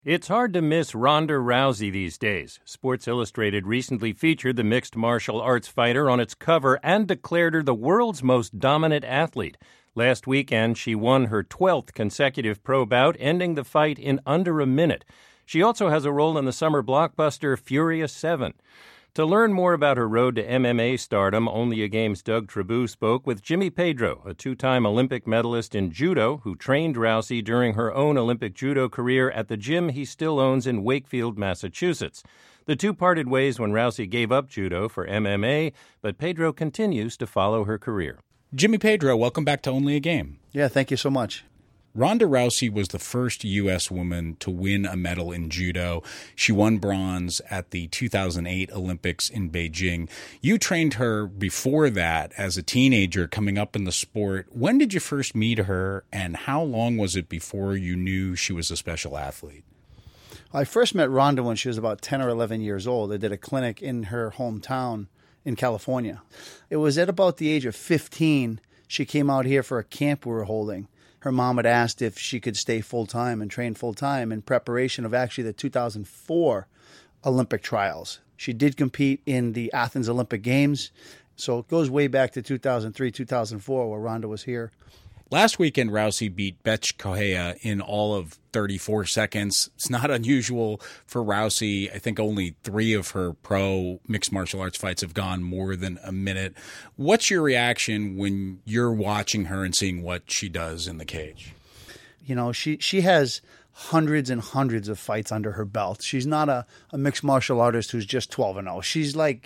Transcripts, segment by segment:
It's hard to miss Ronda Rousey these days. Sports Illustrated recently featured the mixed martial arts fighter on its cover and declared her the world's most dominant athlete. Last weekend, she won her 12th consecutive pro bout, ending the fight in under a minute. She also has a role in the summer blockbuster Furious 7. To learn more about her road to MMA stardom, Only a Game's Doug Trabue spoke with Jimmy Pedro, a two-time Olympic medalist in judo who trained Rousey during her own Olympic judo career at the gym he still owns in Wakefield, Massachusetts. The two parted ways when Rousey gave up judo for MMA, but Pedro continues to follow her career. Jimmy Pedro, welcome back to Only a Game. Yeah, thank you so much. Ronda Rousey was the first U.S. woman to win a medal in judo. She won bronze at the 2008 Olympics in Beijing. You trained her before that as a teenager coming up in the sport. When did you first meet her, and how long was it before you knew she was a special athlete? I first met Ronda when she was about 10 or 11 years old. I did a clinic in her hometown in California. It was at about the age of 15 she came out here for a camp we were holding. Her mom had asked if she could stay full-time and train full-time in preparation of actually the 2004 Olympic trials. She did compete in the Athens Olympic Games, so it goes way back to 2003, 2004, where Ronda was here. Last weekend, Rousey beat Bethe Correia in all of 34 seconds. It's not unusual for Rousey. I think only 3 of her pro mixed martial arts fights have gone more than a minute. What's your reaction when you're watching her and seeing what she does in the cage? You know, she has hundreds and hundreds of fights under her belt. She's not a mixed martial artist who's just 12-0. She's like,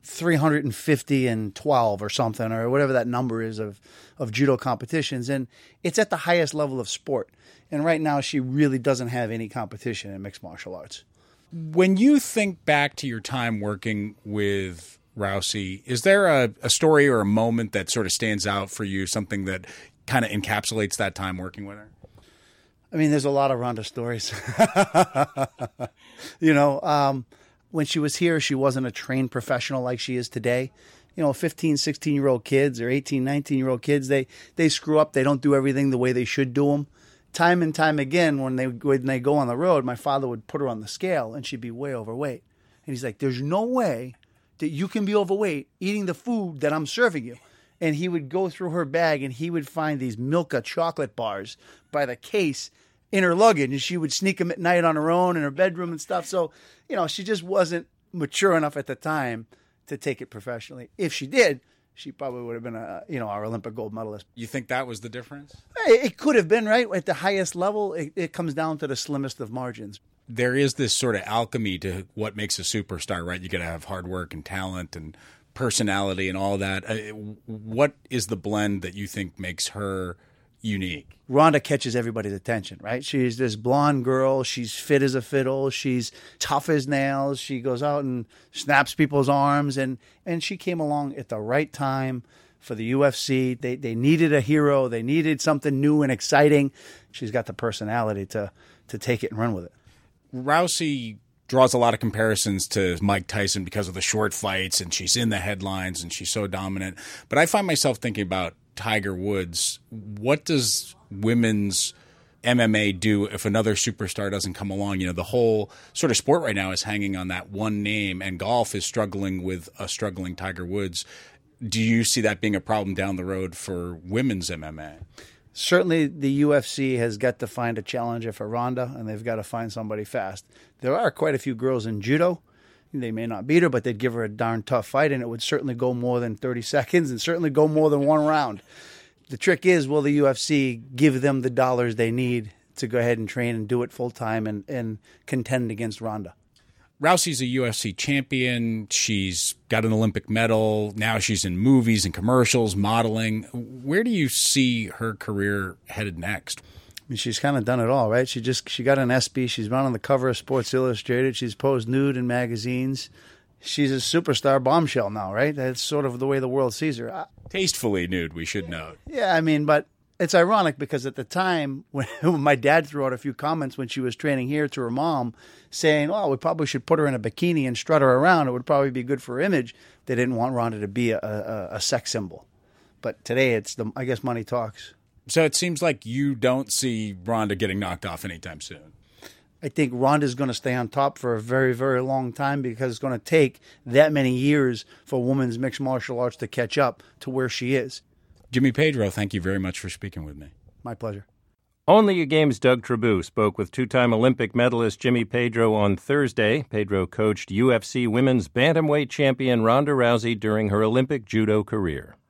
350-12 or something, or whatever that number is of judo competitions. And it's at the highest level of sport. And right now she really doesn't have any competition in mixed martial arts. When you think back to your time working with Rousey, is there a story or a moment that sort of stands out for you, something that kind of encapsulates that time working with her? I mean, there's a lot of Ronda stories. When she was here, she wasn't a trained professional like she is today. 15, 16-year-old kids or 18, 19-year-old kids, they screw up. They don't do everything the way they should do them. Time and time again, when they go on the road, my father would put her on the scale, and she'd be way overweight. And he's like, there's no way that you can be overweight eating the food that I'm serving you. And he would go through her bag, and he would find these Milka chocolate bars by the case in her luggage, and she would sneak them at night on her own in her bedroom and stuff. So, she just wasn't mature enough at the time to take it professionally. If she did, she probably would have been our Olympic gold medalist. You think that was the difference? It could have been, right? At the highest level, it comes down to the slimmest of margins. There is this sort of alchemy to what makes a superstar, right? You got to have hard work and talent and personality and all that. What is the blend that you think makes her unique? Ronda catches everybody's attention, right? She's this blonde girl. She's fit as a fiddle. She's tough as nails. She goes out and snaps people's arms. And she came along at the right time for the UFC. They needed a hero. They needed something new and exciting. She's got the personality to take it and run with it. Rousey draws a lot of comparisons to Mike Tyson because of the short fights, and she's in the headlines, and she's so dominant. But I find myself thinking about Tiger Woods. What does women's MMA do if another superstar doesn't come along? The whole sort of sport right now is hanging on that one name, and golf is struggling with a struggling Tiger Woods. Do you see that being a problem down the road for women's MMA? Certainly the UFC has got to find a challenger for Ronda, and they've got to find somebody fast. There are quite a few girls in judo. They may not beat her, but they'd give her a darn tough fight, and it would certainly go more than 30 seconds and certainly go more than one round. The trick is, will the UFC give them the dollars they need to go ahead and train and do it full-time and contend against Ronda? Rousey's a UFC champion. She's got an Olympic medal. Now she's in movies and commercials, modeling. Where do you see her career headed next? She's kind of done it all, right? She got an ESPY. She's been on the cover of Sports Illustrated. She's posed nude in magazines. She's a superstar bombshell now, right? That's sort of the way the world sees her. Tastefully nude, we should note. Yeah, but it's ironic because at the time when my dad threw out a few comments when she was training here to her mom saying, well, we probably should put her in a bikini and strut her around. It would probably be good for her image. They didn't want Ronda to be a sex symbol. But today I guess money talks. So it seems like you don't see Ronda getting knocked off anytime soon. I think Ronda's going to stay on top for a very, very long time because it's going to take that many years for women's mixed martial arts to catch up to where she is. Jimmy Pedro, thank you very much for speaking with me. My pleasure. Only a Game's Doug Trabue spoke with two-time Olympic medalist Jimmy Pedro on Thursday. Pedro coached UFC women's bantamweight champion Ronda Rousey during her Olympic judo career.